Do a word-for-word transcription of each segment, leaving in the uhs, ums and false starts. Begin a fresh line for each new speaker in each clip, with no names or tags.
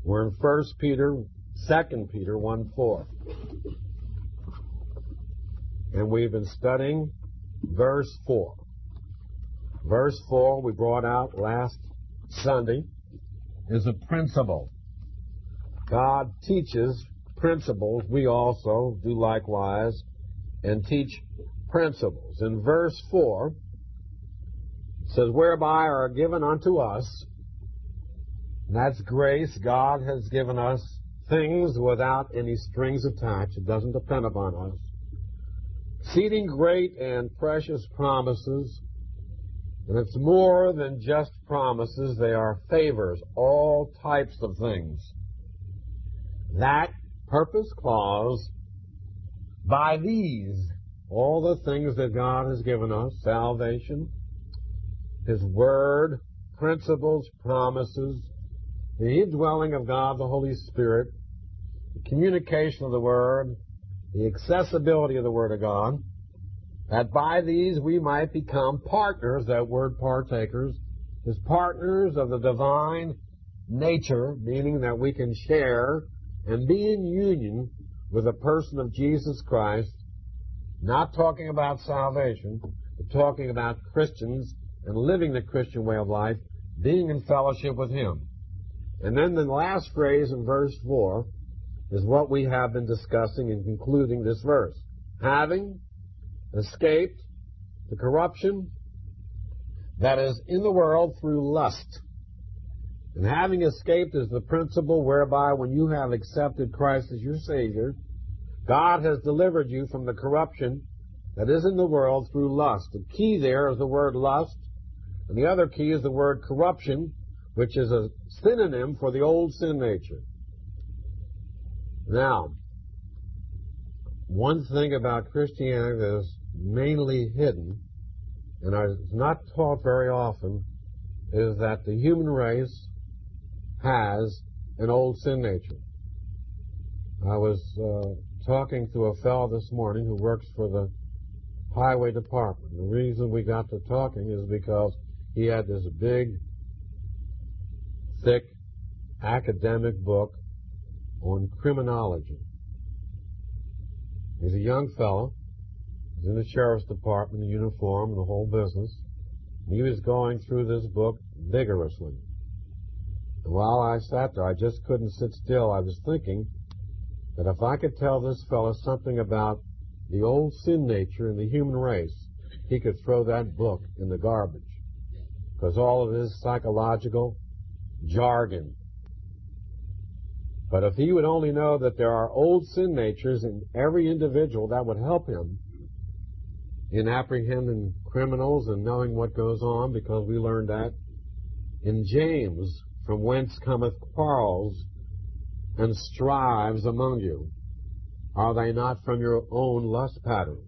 We're in First Peter, Second Peter one four. And we've been studying verse four. Verse four we brought out last Sunday is a principle. God teaches principles. We also do likewise and teach principles. In verse four, it says, whereby are given unto us, and that's grace. God has given us things without any strings attached. It doesn't depend upon us. Exceeding great and precious promises, and it's more than just promises. They are favors, all types of things. That purpose clause, by these, all the things that God has given us, salvation, His Word, principles, promises, the indwelling of God, the Holy Spirit, the communication of the Word, the accessibility of the Word of God, that by these we might become partners, that word partakers, is partners of the divine nature, meaning that we can share and be in union with the person of Jesus Christ, not talking about salvation, but talking about Christians and living the Christian way of life, being in fellowship with Him. And then the last phrase in verse four is what we have been discussing in concluding this verse. Having escaped the corruption that is in the world through lust. And having escaped is the principle whereby when you have accepted Christ as your Savior, God has delivered you from the corruption that is in the world through lust. The key there is the word lust, and the other key is the word corruption, which is a synonym for the old sin nature. Now, one thing about Christianity that is mainly hidden and is not taught very often is that the human race has an old sin nature. I was uh, talking to a fellow this morning who works for the highway department. The reason we got to talking is because he had this big, thick academic book on criminology. He's a young fellow. He's in the sheriff's department, in uniform, and the whole business. And he was going through this book vigorously. And while I sat there, I just couldn't sit still. I was thinking that if I could tell this fellow something about the old sin nature in the human race, he could throw that book in the garbage. Because all of it is psychological jargon. But if he would only know that there are old sin natures in every individual, that would help him in apprehending criminals and knowing what goes on, because we learned that in James, from whence cometh quarrels and strives among you? Are they not from your own lust pattern?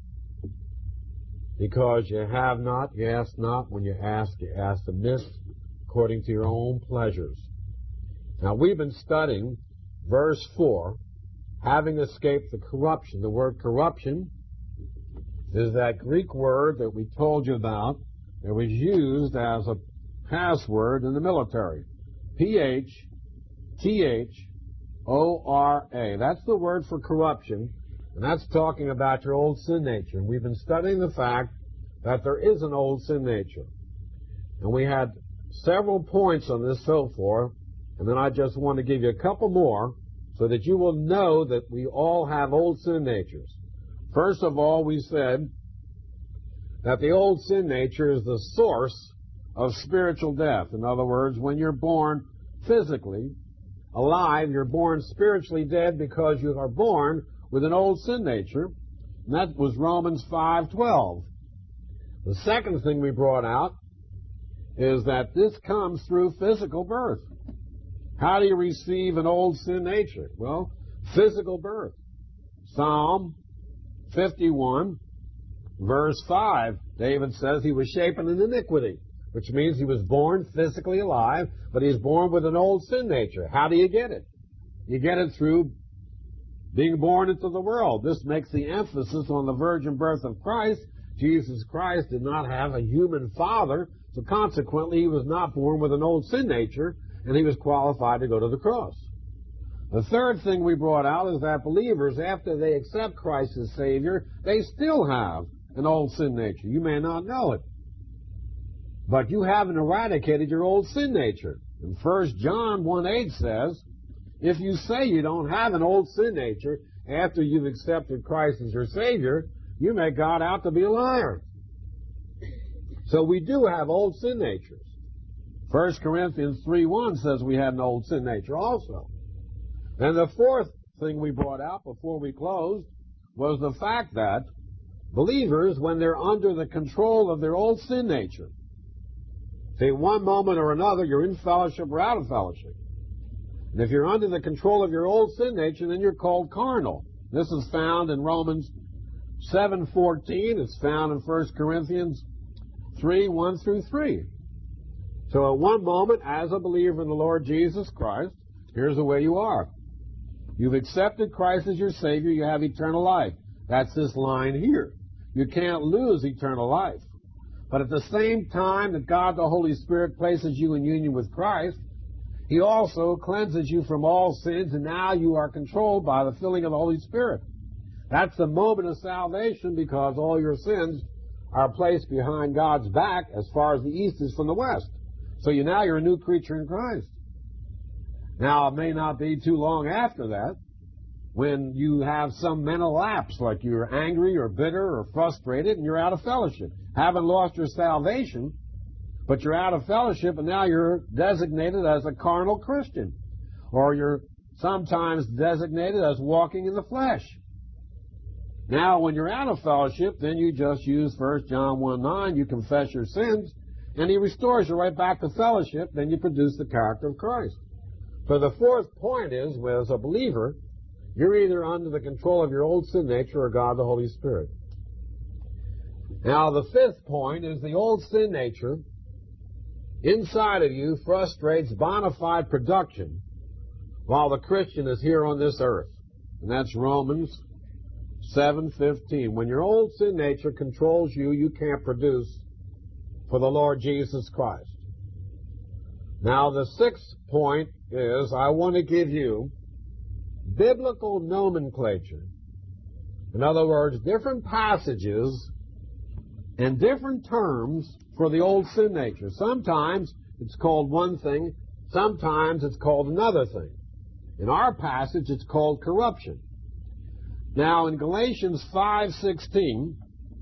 Because you have not, you ask not. When you ask, you ask amiss, according to your own pleasures. Now, we've been studying verse four, having escaped the corruption. The word corruption is that Greek word that we told you about that was used as a password in the military. P H T H O R A. That's the word for corruption, and that's talking about your old sin nature. And we've been studying the fact that there is an old sin nature. And we had several points on this so far, and then I just want to give you a couple more so that you will know that we all have old sin natures. First of all, we said that the old sin nature is the source of spiritual death. In other words, when you're born physically alive, you're born spiritually dead because you are born with an old sin nature. And that was Romans five twelve. The second thing we brought out is that this comes through physical birth. How do you receive an old sin nature? Well, physical birth. Psalm fifty-one, verse five, David says he was shapen in iniquity, which means he was born physically alive, but he's born with an old sin nature. How do you get it? You get it through being born into the world. This makes the emphasis on the virgin birth of Christ. Jesus Christ did not have a human father, so consequently he was not born with an old sin nature, and he was qualified to go to the cross. The third thing we brought out is that believers, after they accept Christ as Savior, they still have an old sin nature. You may not know it, but you haven't eradicated your old sin nature. And First John one eight says, if you say you don't have an old sin nature after you've accepted Christ as your Savior, you make God out to be a liar. So we do have old sin natures. First Corinthians three one says we had an old sin nature also. And the fourth thing we brought out before we closed was the fact that believers, when they're under the control of their old sin nature, see, one moment or another you're in fellowship or out of fellowship. And if you're under the control of your old sin nature, then you're called carnal. This is found in Romans seven fourteen. It's found in First Corinthians three one through three. So at one moment, as a believer in the Lord Jesus Christ, here's the way you are. You've accepted Christ as your Savior, you have eternal life. That's this line here. You can't lose eternal life. But at the same time that God the Holy Spirit places you in union with Christ, He also cleanses you from all sins, and now you are controlled by the filling of the Holy Spirit. That's the moment of salvation, because all your sins are placed behind God's back as far as the east is from the west. So you now you're a new creature in Christ. Now, it may not be too long after that when you have some mental lapse, like you're angry or bitter or frustrated and you're out of fellowship. Haven't lost your salvation, but you're out of fellowship, and now you're designated as a carnal Christian. Or you're sometimes designated as walking in the flesh. Now, when you're out of fellowship, then you just use First John one nine, you confess your sins, and He restores you right back to fellowship, then you produce the character of Christ. So the fourth point is, as a believer, you're either under the control of your old sin nature or God the Holy Spirit. Now, the fifth point is the old sin nature inside of you frustrates bona fide production while the Christian is here on this earth. And that's Romans seven fifteen. When your old sin nature controls you, you can't produce for the Lord Jesus Christ. Now, the sixth point is I want to give you biblical nomenclature. In other words, different passages and different terms for the old sin nature. Sometimes it's called one thing, sometimes it's called another thing. In our passage, it's called corruption. Now, in Galatians five sixteen,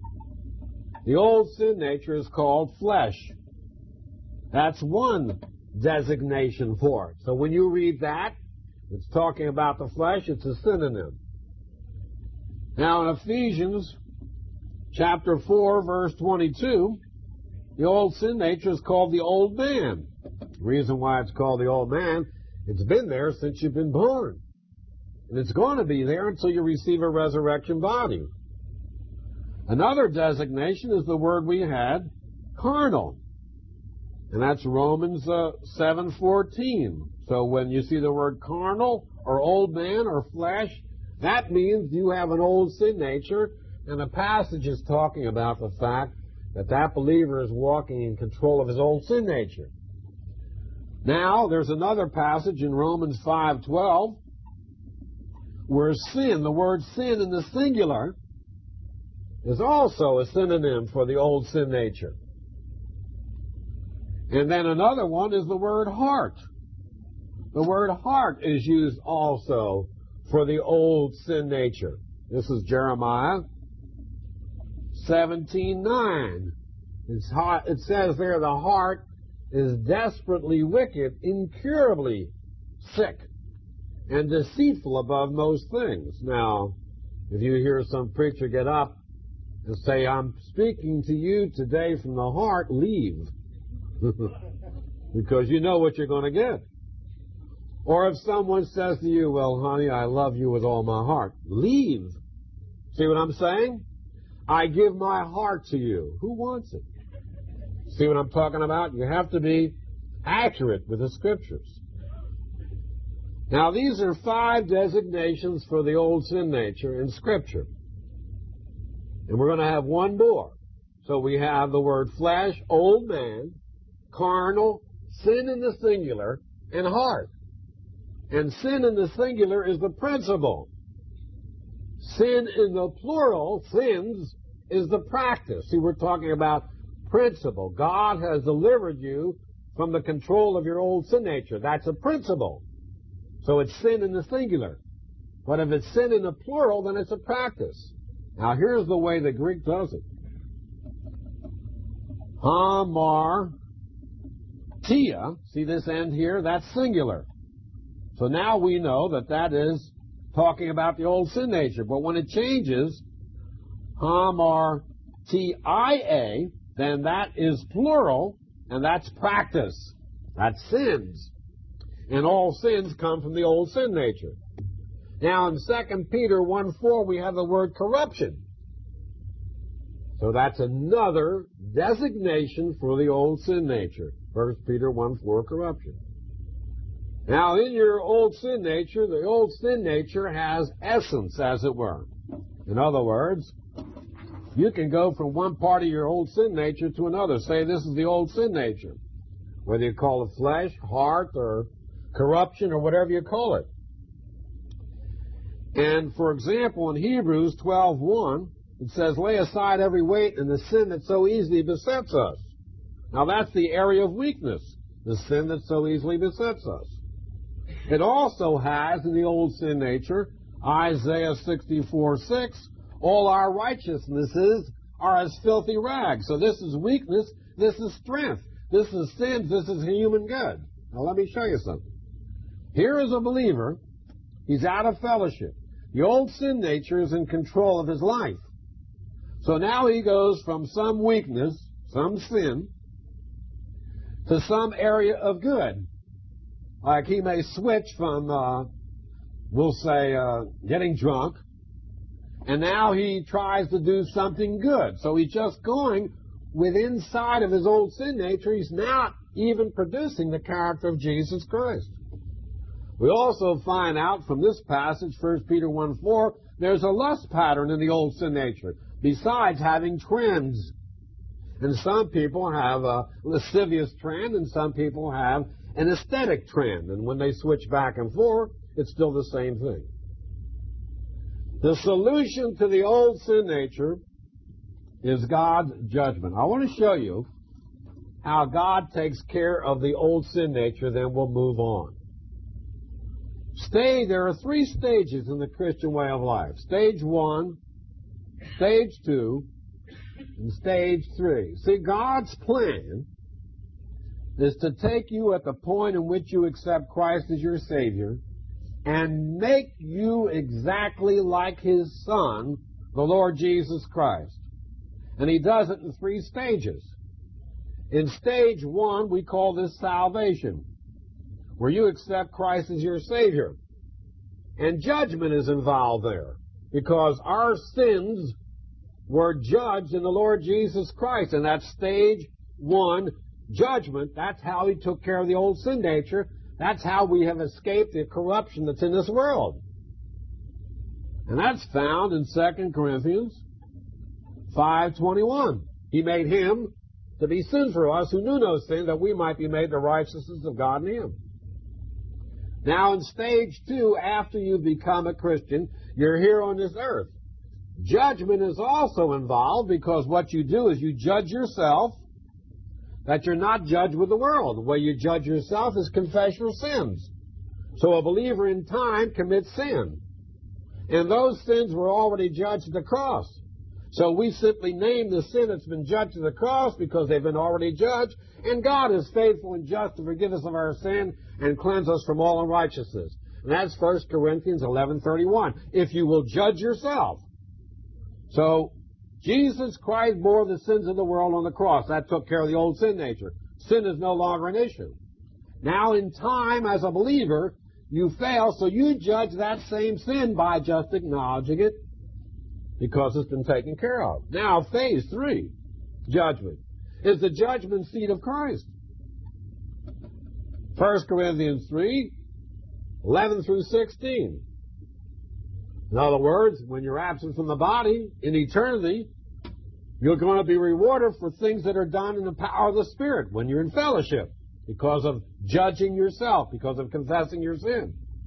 the old sin nature is called flesh. That's one designation for it. So when you read that, it's talking about the flesh, it's a synonym. Now, in Ephesians chapter four, verse twenty-two, the old sin nature is called the old man. The reason why it's called the old man, it's been there since you've been born. And it's going to be there until you receive a resurrection body. Another designation is the word we had, carnal. And that's Romans uh, seven fourteen. So when you see the word carnal or old man or flesh, that means you have an old sin nature. And the passage is talking about the fact that that believer is walking in control of his old sin nature. Now, there's another passage in Romans five twelve where sin, the word sin in the singular, is also a synonym for the old sin nature. And then another one is the word heart. The word heart is used also for the old sin nature. This is Jeremiah seventeen nine. It's hot, it says there the heart is desperately wicked, incurably sick, and deceitful above most things. Now, if you hear some preacher get up and say, I'm speaking to you today from the heart, leave. Because you know what you're going to get. Or if someone says to you, well, honey, I love you with all my heart, leave. See what I'm saying? I give my heart to you. Who wants it? See what I'm talking about? You have to be accurate with the Scriptures. Now, these are five designations for the old sin nature in Scripture. And we're going to have one more. So we have the word flesh, old man, carnal, sin in the singular, and heart. And sin in the singular is the principle. Sin in the plural, sins, is the practice. See, we're talking about principle. God has delivered you from the control of your old sin nature. That's a principle. So it's sin in the singular. But if it's sin in the plural, then it's a practice. Now here's the way the Greek does it. Hamartia, see this end here? That's singular. So now we know that that is talking about the old sin nature. But when it changes, hamartia, then that is plural, and that's practice. That's sins. And all sins come from the old sin nature. Now in Second Peter one four, we have the word corruption. So that's another designation for the old sin nature. First Peter one four, corruption. Now in your old sin nature, the old sin nature has essence, as it were. In other words, you can go from one part of your old sin nature to another. Say this is the old sin nature. Whether you call it flesh, heart, or corruption, or whatever you call it. And for example, in Hebrews twelve one, it says, lay aside every weight and the sin that so easily besets us. Now that's the area of weakness, the sin that so easily besets us. It also has in the old sin nature, Isaiah sixty-four six, all our righteousnesses are as filthy rags. So this is weakness, this is strength, this is sins, this is human good. Now let me show you something. Here is a believer, he's out of fellowship. The old sin nature is in control of his life. So now he goes from some weakness, some sin, to some area of good. Like he may switch from, uh, we'll say, uh, getting drunk, and now he tries to do something good. So he's just going within inside of his old sin nature. He's not even producing the character of Jesus Christ. We also find out from this passage, First Peter one four, there's a lust pattern in the old sin nature, besides having trends. And some people have a lascivious trend, and some people have an aesthetic trend. And when they switch back and forth, it's still the same thing. The solution to the old sin nature is God's judgment. I want to show you how God takes care of the old sin nature, then we'll move on. Stage, there are three stages in the Christian way of life. Stage one, stage two, and stage three. See, God's plan is to take you at the point in which you accept Christ as your Savior and make you exactly like His Son, the Lord Jesus Christ. And He does it in three stages. In stage one, we call this salvation, where you accept Christ as your Savior. And judgment is involved there, because our sins were judged in the Lord Jesus Christ. And that's stage one, judgment. That's how He took care of the old sin nature. That's how we have escaped the corruption that's in this world. And that's found in Second Corinthians five twenty-one. He made Him to be sin for us who knew no sin, that we might be made the righteousness of God in Him. Now in stage two, after you become a Christian, you're here on this earth. Judgment is also involved, because what you do is you judge yourself, that you're not judged with the world. The way you judge yourself is confess your sins. So a believer in time commits sin. And those sins were already judged at the cross. So we simply name the sin that's been judged at the cross because they've been already judged. And God is faithful and just to forgive us of our sin and cleanse us from all unrighteousness. And that's First Corinthians eleven thirty-one. If you will judge yourself. So Jesus Christ bore the sins of the world on the cross. That took care of the old sin nature. Sin is no longer an issue. Now in time, as a believer, you fail, so you judge that same sin by just acknowledging it, because it's been taken care of. Now, phase three, judgment, is the judgment seat of Christ. First Corinthians three, eleven through sixteen. In other words, when you're absent from the body in eternity, you're going to be rewarded for things that are done in the power of the Spirit when you're in fellowship, because of judging yourself, because of confessing your sin.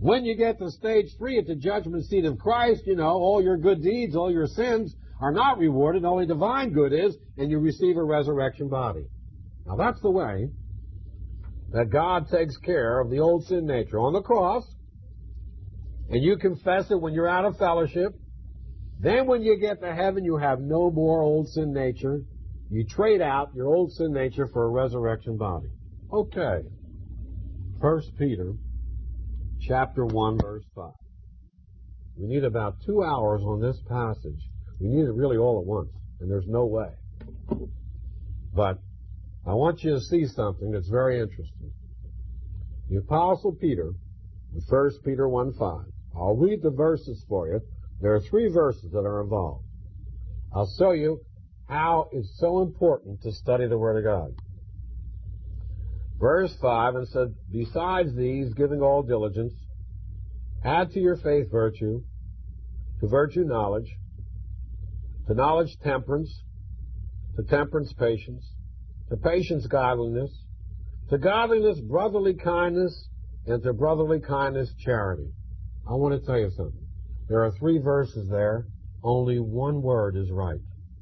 When you get to stage three at the judgment seat of Christ, you know, all your good deeds, all your sins are not rewarded, only divine good is, and you receive a resurrection body. Now that's the way that God takes care of the old sin nature on the cross, and you confess it when you're out of fellowship. Then when you get to heaven, you have no more old sin nature. You trade out your old sin nature for a resurrection body. Okay. First Peter chapter one, verse five. We need about two hours on this passage. We need it really all at once, and there's no way. But I want you to see something that's very interesting. The Apostle Peter, in First Peter one five. I'll read the verses for you. There are three verses that are involved. I'll show you how it's so important to study the Word of God. Verse five, and said, besides these, giving all diligence, add to your faith virtue, to virtue knowledge, to knowledge temperance, to temperance patience, to patience godliness, to godliness brotherly kindness, and to brotherly kindness charity. I want to tell you something. There are three verses there. Only one word is right.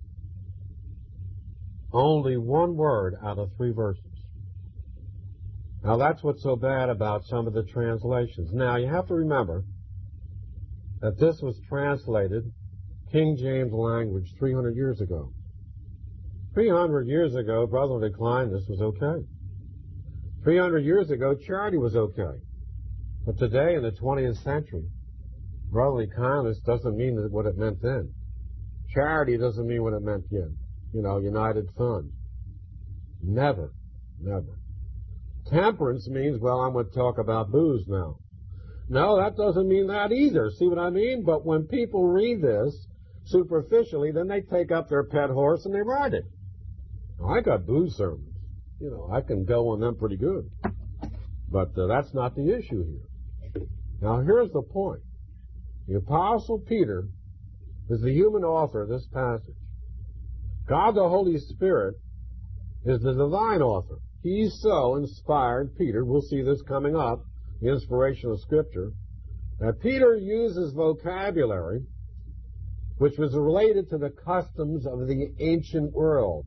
Only one word out of three verses. Now that's what's so bad about some of the translations. Now you have to remember that this was translated King James language three hundred years ago. three hundred years ago, brotherly kindness was okay. three hundred years ago, charity was okay. But today, in the twentieth century, brotherly kindness doesn't mean what it meant then. Charity doesn't mean what it meant then. You know, United Sun. Never. Never. Temperance means, well, I'm going to talk about booze now. No, that doesn't mean that either. See what I mean? But when people read this superficially, then they take up their pet horse and they ride it. Now, I got booze sermons. You know, I can go on them pretty good. But uh, that's not the issue here. Now, here's the point. The Apostle Peter is the human author of this passage. God the Holy Spirit is the divine author. He so inspired Peter, we'll see this coming up, the inspiration of Scripture, that Peter uses vocabulary which was related to the customs of the ancient world.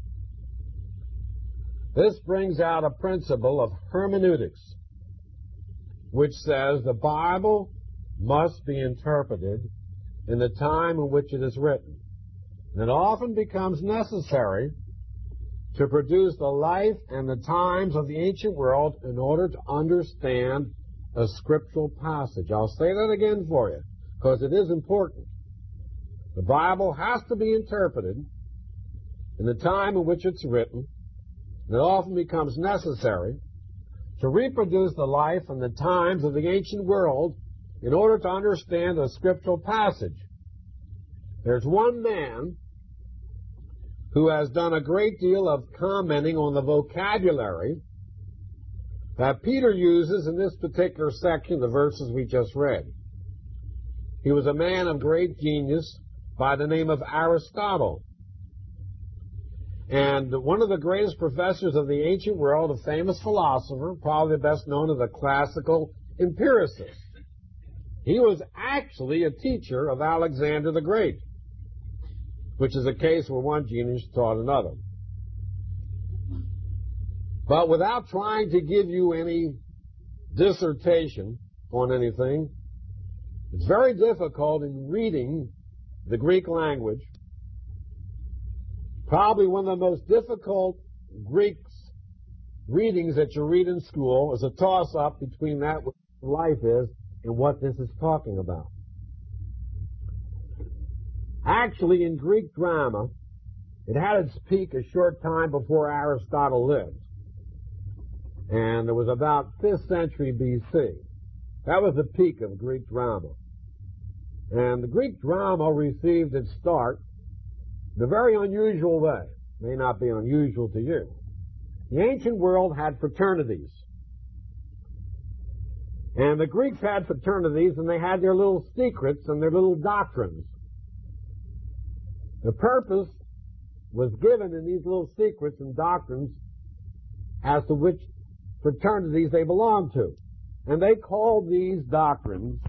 This brings out a principle of hermeneutics, which says the Bible must be interpreted in the time in which it is written. And it often becomes necessary to produce the life and the times of the ancient world in order to understand a scriptural passage. I'll say that again for you, because it is important. The Bible has to be interpreted in the time in which it's written, and it often becomes necessary to reproduce the life and the times of the ancient world in order to understand a scriptural passage. There's one man who has done a great deal of commenting on the vocabulary that Peter uses in this particular section, the verses we just read. He was a man of great genius by the name of Aristotle. And one of the greatest professors of the ancient world, a famous philosopher, probably the best known as a classical empiricist. He was actually a teacher of Alexander the Great, which is a case where one genius taught another. But without trying to give you any dissertation on anything, it's very difficult in reading the Greek language. Probably one of the most difficult Greek readings that you read in school is a toss-up between that what life is and what this is talking about. Actually, in Greek drama, it had its peak a short time before Aristotle lived. And it was about fifth century B C. That was the peak of Greek drama. And the Greek drama received its start in a very unusual way. It may not be unusual to you. The ancient world had fraternities. And the Greeks had fraternities, and they had their little secrets and their little doctrines. The purpose was given in these little secrets and doctrines as to which fraternities they belonged to. And they called these doctrines,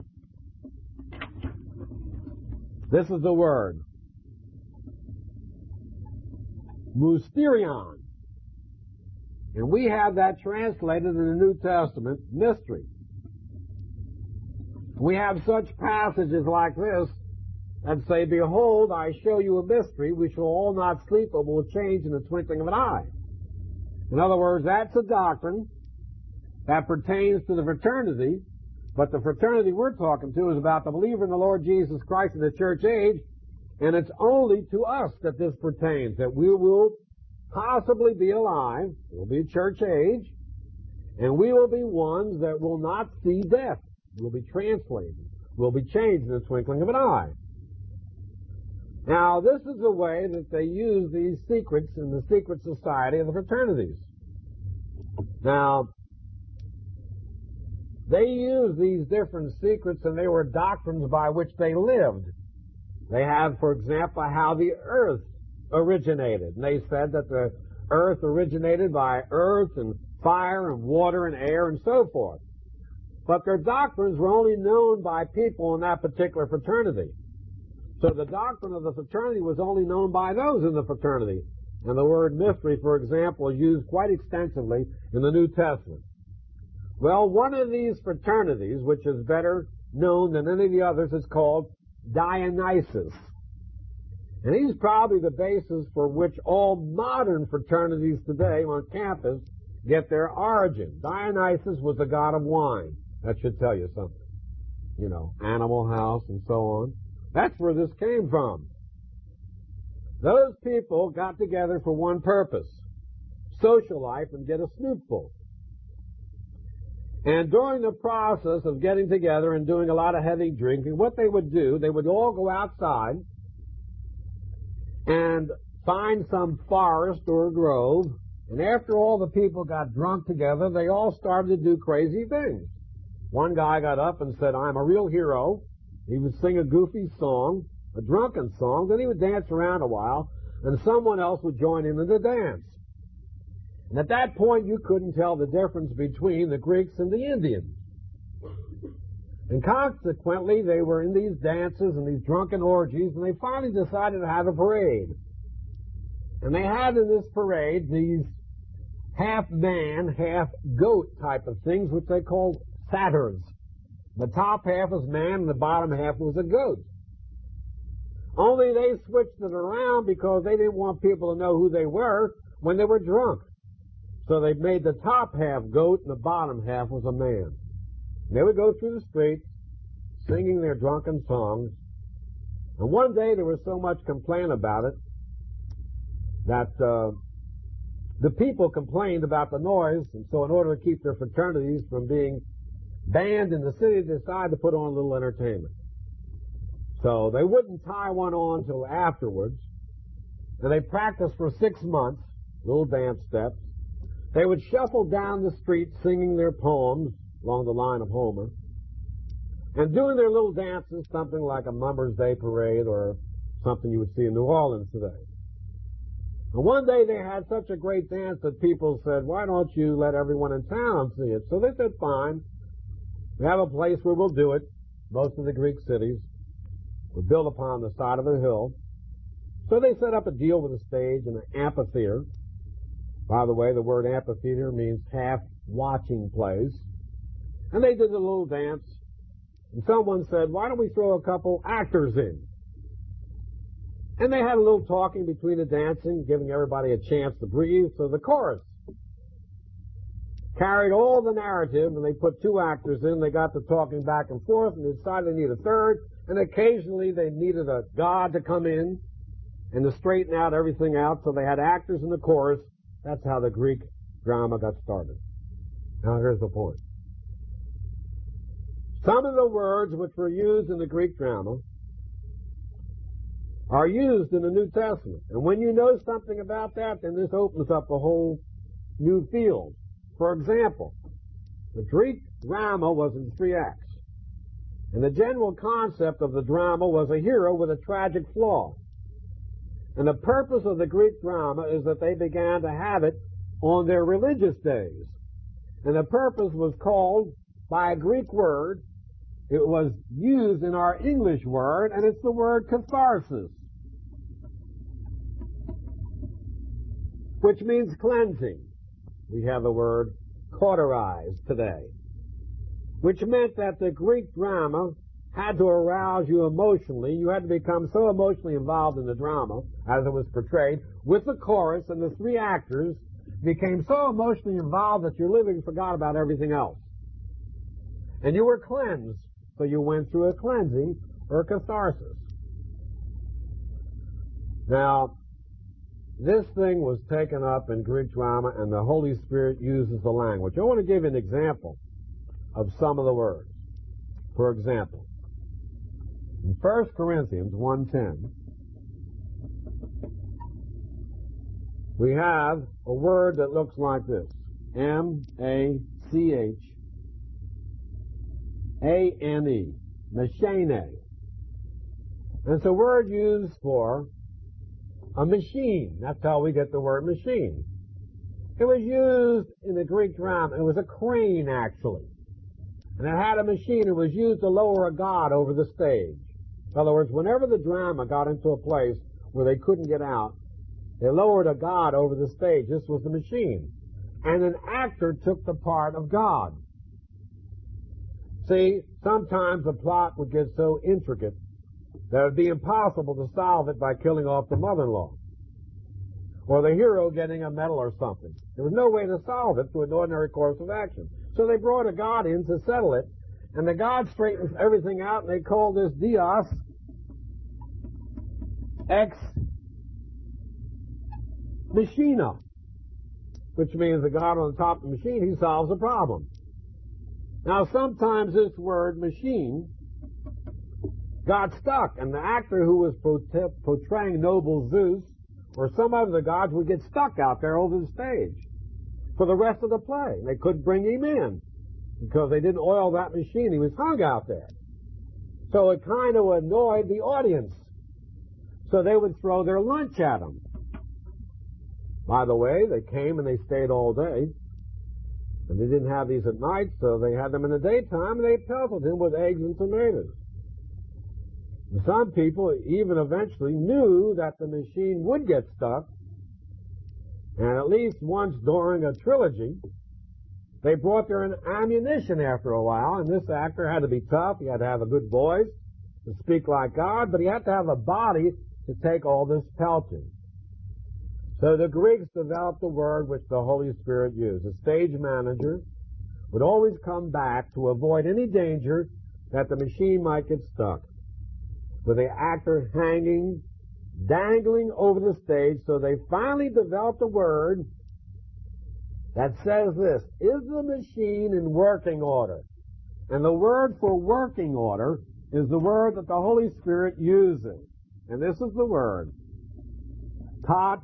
this is the word, mysterion. And we have that translated in the New Testament, mystery. We have such passages like this that say, behold, I show you a mystery. We shall all not sleep, but will change in the twinkling of an eye. In other words, that's a doctrine that pertains to the fraternity, but the fraternity we're talking to is about the believer in the Lord Jesus Christ in the church age, and it's only to us that this pertains, that we will possibly be alive, we'll be church age, and we will be ones that will not see death. We'll be translated. We'll be changed in the twinkling of an eye. Now, this is the way that they use these secrets in the secret society of the fraternities. Now, they use these different secrets, and they were doctrines by which they lived. They have, for example, how the earth originated. And they said that the earth originated by earth and fire and water and air and so forth. But their doctrines were only known by people in that particular fraternity. So the doctrine of the fraternity was only known by those in the fraternity. And the word mystery, for example, is used quite extensively in the New Testament. Well, one of these fraternities, which is better known than any of the others, is called Dionysus. And he's probably the basis for which all modern fraternities today on campus get their origin. Dionysus was the god of wine. That should tell you something. You know, Animal House and so on. That's where this came from. Those people got together for one purpose, social life, and get a snootful. And during the process of getting together and doing a lot of heavy drinking, what they would do, they would all go outside and find some forest or grove, and after all the people got drunk together, they all started to do crazy things. One guy got up and said, I'm a real hero. He would sing a goofy song, a drunken song, then he would dance around a while, and someone else would join him in the dance. And at that point, you couldn't tell the difference between the Greeks and the Indians. And consequently, they were in these dances and these drunken orgies, and they finally decided to have a parade. And they had in this parade these half-man, half-goat type of things, which they called satyrs. The top half was man, and the bottom half was a goat. Only they switched it around because they didn't want people to know who they were when they were drunk. So they made the top half goat, and the bottom half was a man. And they would go through the streets singing their drunken songs. And one day there was so much complaint about it that uh, the people complained about the noise, and so in order to keep their fraternities from being banned in the city, they decided to put on a little entertainment. So they wouldn't tie one on till afterwards, and they practiced for six months, little dance steps. They would shuffle down the street singing their poems along the line of Homer, and doing their little dances, something like a Mummers Day parade or something you would see in New Orleans today. And one day they had such a great dance that people said, why don't you let everyone in town see it? So they said, fine. We have a place where we'll do it. Most of the Greek cities were built upon the side of a hill. So they set up a deal with a stage and an amphitheater. By the way, the word amphitheater means half watching place. And they did a little dance. And someone said, why don't we throw a couple actors in? And they had a little talking between the dancing, giving everybody a chance to breathe. So the chorus carried all the narrative, and they put two actors in. They got to talking back and forth, and they decided they needed a third. And occasionally they needed a god to come in and to straighten out everything out. So they had actors in the chorus. That's how the Greek drama got started. Now here's the point. Some of the words which were used in the Greek drama are used in the New Testament. And when you know something about that, then this opens up a whole new field. For example, the Greek drama was in three acts. And the general concept of the drama was a hero with a tragic flaw. And the purpose of the Greek drama is that they began to have it on their religious days. And the purpose was called by a Greek word. It was used in our English word, and it's the word catharsis, which means cleansing. We have the word cauterize today, which meant that the Greek drama had to arouse you emotionally. You had to become so emotionally involved in the drama as it was portrayed with the chorus, and the three actors became so emotionally involved that your living forgot about everything else. And you were cleansed, so you went through a cleansing or catharsis. Now, this thing was taken up in Greek drama, and the Holy Spirit uses the language. I want to give you an example of some of the words. For example, in First Corinthians one ten, we have a word that looks like this, M A C H A N E, machine. It's a word used for a machine. That's how we get the word machine. It was used in the Greek drama. It was a crane, actually. And it had a machine. It was used to lower a god over the stage. In other words, whenever the drama got into a place where they couldn't get out, they lowered a god over the stage. This was the machine. And an actor took the part of God. See, sometimes the plot would get so intricate that it would be impossible to solve it by killing off the mother-in-law or the hero getting a medal or something. There was no way to solve it through an ordinary course of action. So they brought a god in to settle it, and the god straightens everything out, and they call this Dios ex machina, which means the god on the top of the machine, he solves the problem. Now, sometimes this word machine got stuck, and the actor who was portraying noble Zeus or some of the gods would get stuck out there over the stage for the rest of the play. They couldn't bring him in because they didn't oil that machine. He was hung out there. So it kind of annoyed the audience. So they would throw their lunch at him. By the way, they came and they stayed all day. And they didn't have these at night, so they had them in the daytime, and they pelted him with eggs and tomatoes. And some people even eventually knew that the machine would get stuck, and at least once during a trilogy, they brought their ammunition after a while, and this actor had to be tough, he had to have a good voice, to speak like God, but he had to have a body to take all this pelting. So the Greeks developed a word which the Holy Spirit used. The stage manager would always come back to avoid any danger that the machine might get stuck, with the actor hanging, dangling over the stage. So they finally developed a word that says this: is the machine in working order? And the word for working order is the word that the Holy Spirit uses. And this is the word, tat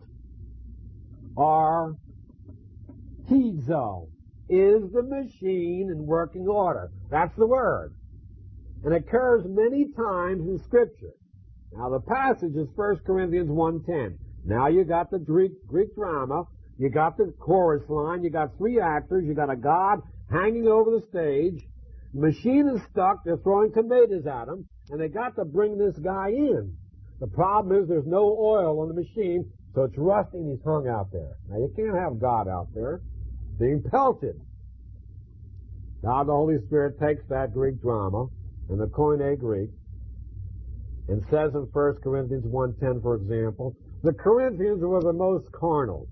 artizo. Is the machine in working order? That's the word. And it occurs many times in Scripture. Now the passage is First Corinthians one ten. Now you got the Greek, Greek drama, you got the chorus line, you got three actors, you got a god hanging over the stage, the machine is stuck, they're throwing tomatoes at him, and they got to bring this guy in. The problem is there's no oil on the machine, so it's rusting, he's hung out there. Now you can't have God out there being pelted. Now the Holy Spirit takes that Greek drama and the Koine Greek and says in First Corinthians one ten, for example, the Corinthians were the most carnal.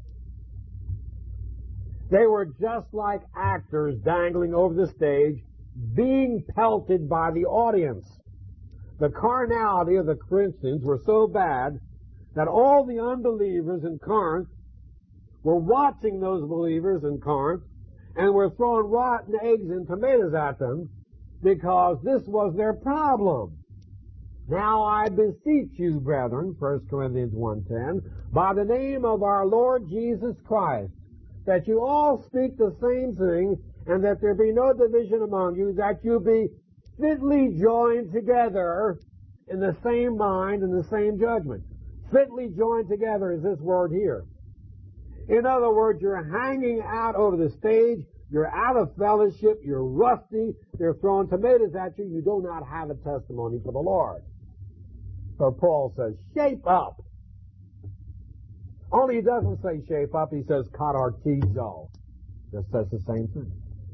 They were just like actors dangling over the stage, being pelted by the audience. The carnality of the Corinthians were so bad that all the unbelievers in Corinth were watching those believers in Corinth and were throwing rotten eggs and tomatoes at them because this was their problem. Now I beseech you, brethren, First Corinthians one ten, by the name of our Lord Jesus Christ, that you all speak the same thing, and that there be no division among you, that you be fitly joined together in the same mind and the same judgment. Fitly joined together is this word here. In other words, you're hanging out over the stage, you're out of fellowship, you're rusty, they're throwing tomatoes at you, you do not have a testimony for the Lord. So Paul says, shape up. Only he doesn't say shape up, he says katartizo. Just says the same thing.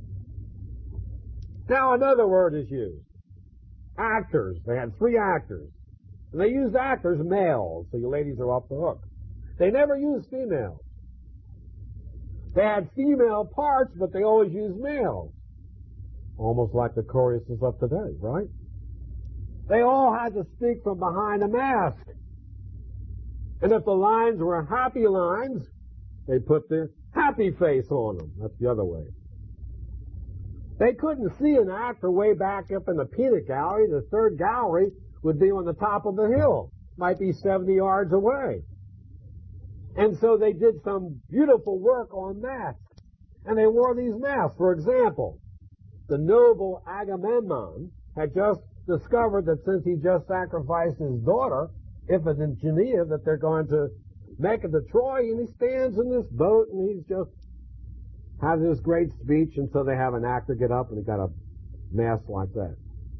Now another word is used. Actors. They had three actors. And they used actors, males, so you ladies are off the hook. They never used females. They had female parts, but they always used males. Almost like the choruses of today, right? They all had to speak from behind a mask. And if the lines were happy lines, they put the happy face on them. That's the other way. They couldn't see an actor way back up in the peanut gallery. The third gallery would be on the top of the hill. Might be seventy yards away. And so they did some beautiful work on masks. And they wore these masks. For example, the noble Agamemnon had just discovered that since he just sacrificed his daughter, Iphigenia, that they're going to make it to Troy, and he stands in this boat and he's just has this great speech, and so they have an actor get up and he got a mask like that.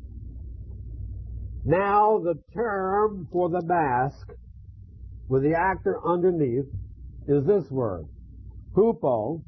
Now the term for the mask with the actor underneath is this word, hupo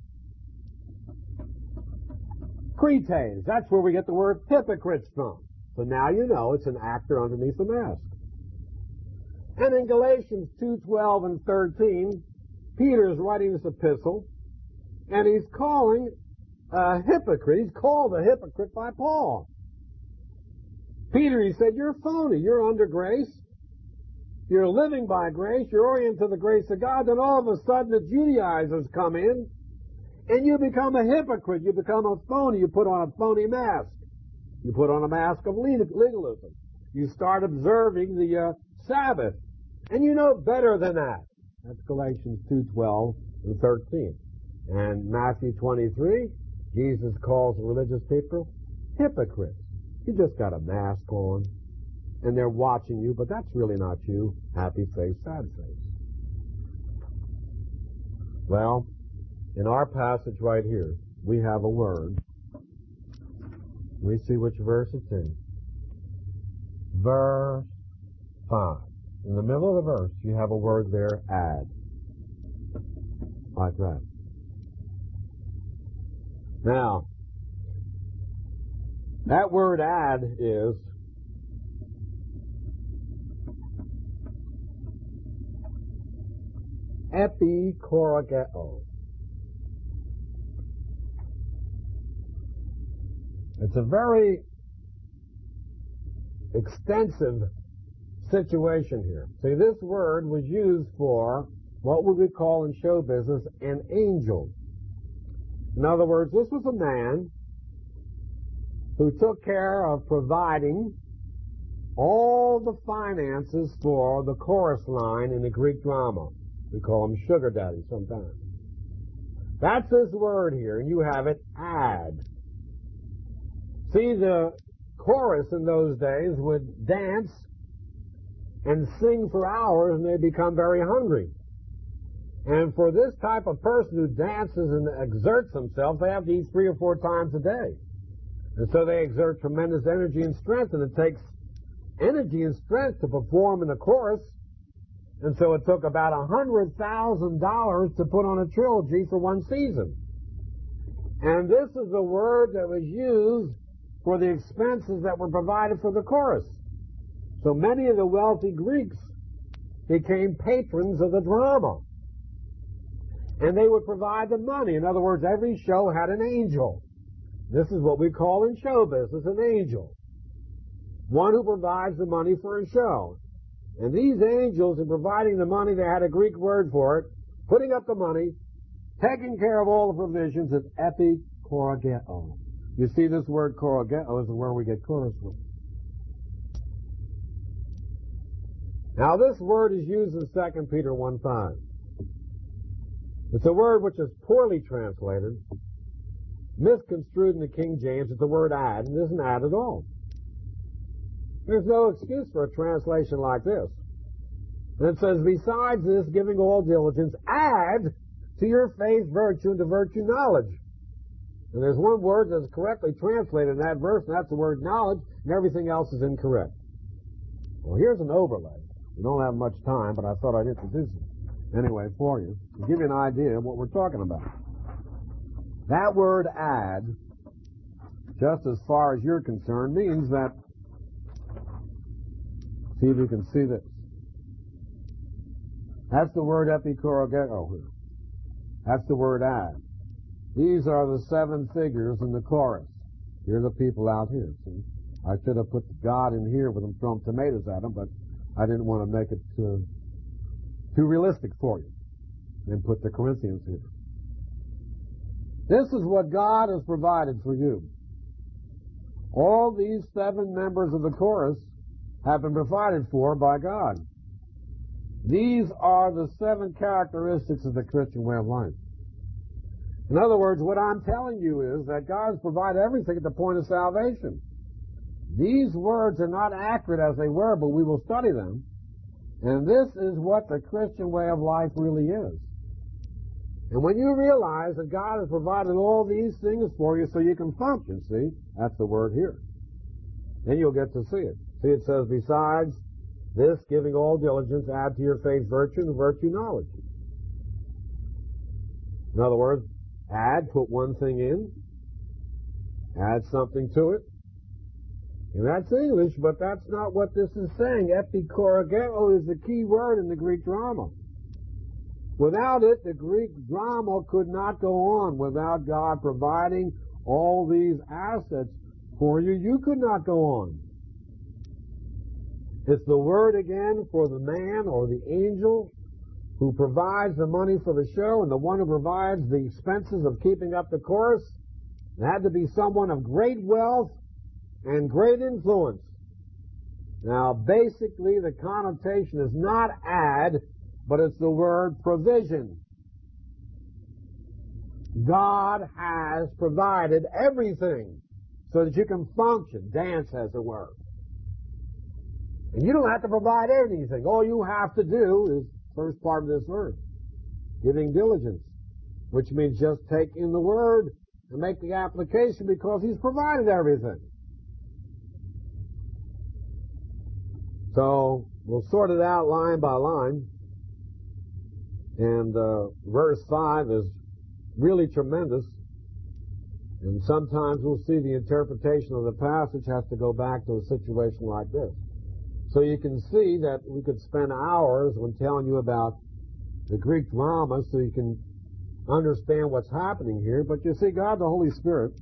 krites. That's where we get the word hypocrites from. So now you know it's an actor underneath the mask. And in Galatians two twelve and thirteen, Peter is writing this epistle, and he's calling a hypocrite. He's called a hypocrite by Paul. Peter, he said, you're phony. You're under grace. You're living by grace. You're oriented to the grace of God. Then all of a sudden the Judaizers come in, and you become a hypocrite. You become a phony. You put on a phony mask. You put on a mask of legalism. You start observing the uh, Sabbath. And you know better than that. That's Galatians two twelve and thirteen. And Matthew twenty-three, Jesus calls the religious people hypocrites. You just got a mask on, and they're watching you, but that's really not you. Happy face, sad face. Well, in our passage right here, we have a word. We see which verse it's in. Verse five. In the middle of the verse, you have a word there, add. Like that. Now, that word add is epikorageo. It's a very extensive situation here. See, this word was used for what we would call in show business an angel. In other words, this was a man who took care of providing all the finances for the chorus line in the Greek drama. We call them sugar daddies sometimes. That's this word here, and you have it, add. See, the chorus in those days would dance and sing for hours, and they become very hungry. And for this type of person who dances and exerts themselves, they have to eat three or four times a day. And so they exert tremendous energy and strength, and it takes energy and strength to perform in the chorus. And so it took about one hundred thousand dollars to put on a trilogy for one season. And this is the word that was used for the expenses that were provided for the chorus. So many of the wealthy Greeks became patrons of the drama. And they would provide the money. In other words, every show had an angel. This is what we call in show business an angel. One who provides the money for a show. And these angels, in providing the money, they had a Greek word for it, putting up the money, taking care of all the provisions, is epikorageo. You see, this word korageo is where we get chorus from. Now, this word is used in Second Peter one five. It's a word which is poorly translated, misconstrued in the King James. It's the word add, and it isn't add at all. There's no excuse for a translation like this. And it says, besides this, giving all diligence, add to your faith virtue, and to virtue knowledge. And there's one word that's correctly translated in that verse, and that's the word knowledge, and everything else is incorrect. Well, here's an overlay. We don't have much time, but I thought I'd introduce it anyway for you to give you an idea of what we're talking about. That word add, just as far as you're concerned, means that, see if you can see this. That's the word epikorogeo here. That's the word add. These are the seven figures in the chorus. Here are the people out here, see? I should have put God in here with them throwing tomatoes at them, but I didn't want to make it too, too realistic for you. Then put the Corinthians here. This is what God has provided for you. All these seven members of the chorus have been provided for by God. These are the seven characteristics of the Christian way of life. In other words, what I'm telling you is that God has provided everything at the point of salvation. These words are not accurate as they were, but we will study them. And this is what the Christian way of life really is. And when you realize that God has provided all these things for you so you can function, see, that's the word here. Then you'll get to see it. See, it says, besides this, giving all diligence, add to your faith virtue, and virtue knowledge. In other words, add, put one thing in, add something to it. And that's English, but that's not what this is saying. Epikorogeo is the key word in the Greek drama. Without it, the Greek drama could not go on. Without God providing all these assets for you, you could not go on. It's the word again for the man or the angel who provides the money for the show and the one who provides the expenses of keeping up the chorus. It had to be someone of great wealth and great influence. Now, basically, the connotation is not add, but it's the word provision. God has provided everything so that you can function, dance as it were. And you don't have to provide anything. All you have to do is, first part of this verse, giving diligence, which means just take in the word and make the application because he's provided everything. So we'll sort it out line by line. And uh, verse five is really tremendous. And sometimes we'll see the interpretation of the passage has to go back to a situation like this. So you can see that we could spend hours when telling you about the Greek drama so you can understand what's happening here. But you see, God the Holy Spirit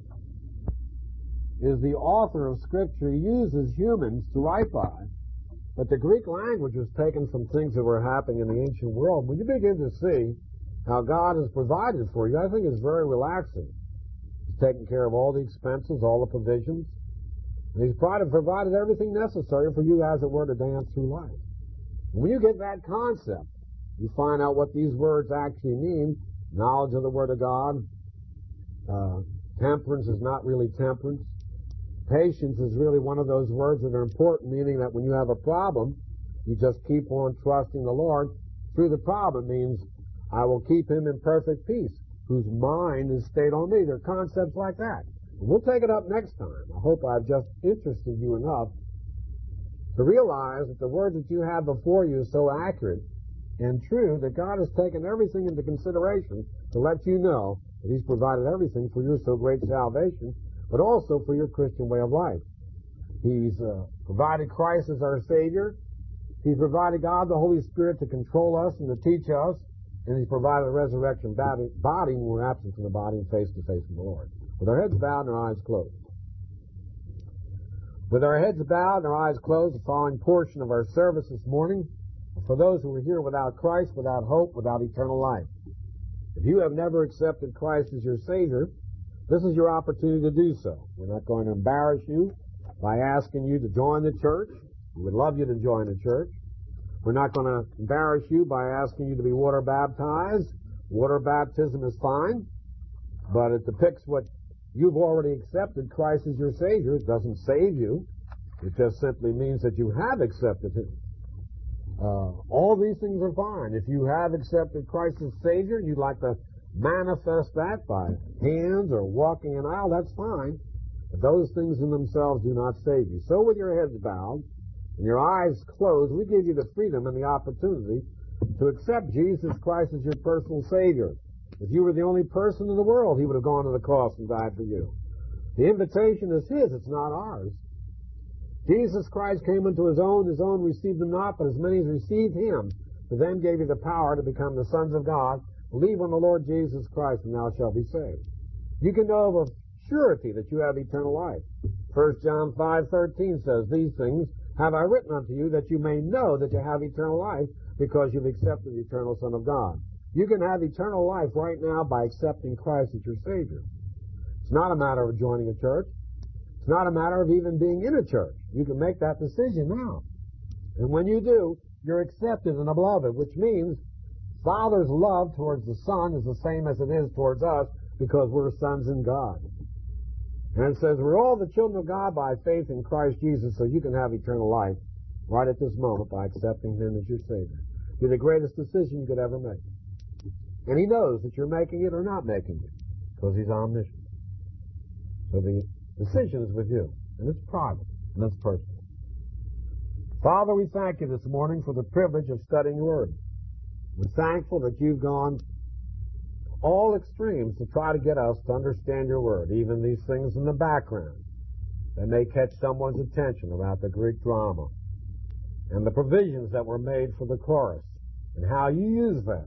is the author of Scripture. He uses humans to write by. But the Greek language was taken from things that were happening in the ancient world. When you begin to see how God has provided for you, I think it's very relaxing. He's taken care of all the expenses, all the provisions. And he's provided everything necessary for you, as it were, to dance through life. And when you get that concept, you find out what these words actually mean. Knowledge of the Word of God. Uh, temperance is not really temperance. Patience is really one of those words that are important, meaning that when you have a problem, you just keep on trusting the Lord through the problem. It means, I will keep him in perfect peace, whose mind is stayed on me. There are concepts like that. And we'll take it up next time. I hope I've just interested you enough to realize that the word that you have before you is so accurate and true that God has taken everything into consideration to let you know that he's provided everything for your so great salvation, but also for your Christian way of life. He's uh, provided Christ as our Savior. He's provided God the Holy Spirit to control us and to teach us. And he's provided a resurrection body when we're absent from the body and face to face with the Lord. With our heads bowed and our eyes closed. With our heads bowed and our eyes closed, the following portion of our service this morning, for those who are here without Christ, without hope, without eternal life. If you have never accepted Christ as your Savior, this is your opportunity to do so. We're not going to embarrass you by asking you to join the church. We would love you to join the church. We're not going to embarrass you by asking you to be water baptized. Water baptism is fine, but it depicts what you've already accepted Christ as your Savior. It doesn't save you. It just simply means that you have accepted him. Uh, all these things are fine. If you have accepted Christ as Savior and you'd like to manifest that by hands or walking an aisle, that's fine. But those things in themselves do not save you. So with your heads bowed and your eyes closed, we give you the freedom and the opportunity to accept Jesus Christ as your personal Savior. If you were the only person in the world, He would have gone to the cross and died for you. The invitation is His, it's not ours. Jesus Christ came into His own, His own received Him not, but as many as received Him, to them gave you the power to become the sons of God. Believe on the Lord Jesus Christ, and thou shalt be saved. You can know of a surety that you have eternal life. First John five thirteen says, These things have I written unto you, that you may know that you have eternal life, because you've accepted the eternal Son of God. You can have eternal life right now by accepting Christ as your Savior. It's not a matter of joining a church. It's not a matter of even being in a church. You can make that decision now. And when you do, you're accepted in the beloved, which means Father's love towards the Son is the same as it is towards us, because we're sons in God. And it says we're all the children of God by faith in Christ Jesus, so you can have eternal life right at this moment by accepting Him as your Savior. It'll be the greatest decision you could ever make. And He knows that you're making it or not making it, because He's omniscient. So the decision is with you, and it's private, and it's personal. Father, we thank You this morning for the privilege of studying Your Word. We're thankful that You've gone all extremes to try to get us to understand Your Word, even these things in the background that may catch someone's attention about the Greek drama and the provisions that were made for the chorus and how You use that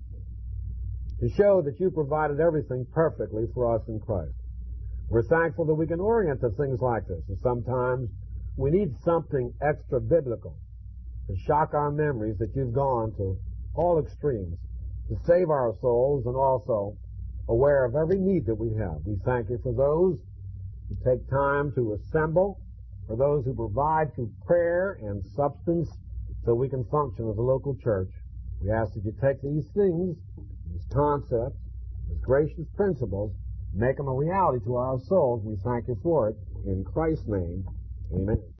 to show that You provided everything perfectly for us in Christ. We're thankful that we can orient to things like this, and sometimes we need something extra biblical to shock our memories that You've gone to all extremes to save our souls, and also aware of every need that we have. We thank You for those who take time to assemble, for those who provide through prayer and substance so we can function as a local church. We ask that You take these things, these concepts, these gracious principles, make them a reality to our souls. We thank You for it. In Christ's name, amen.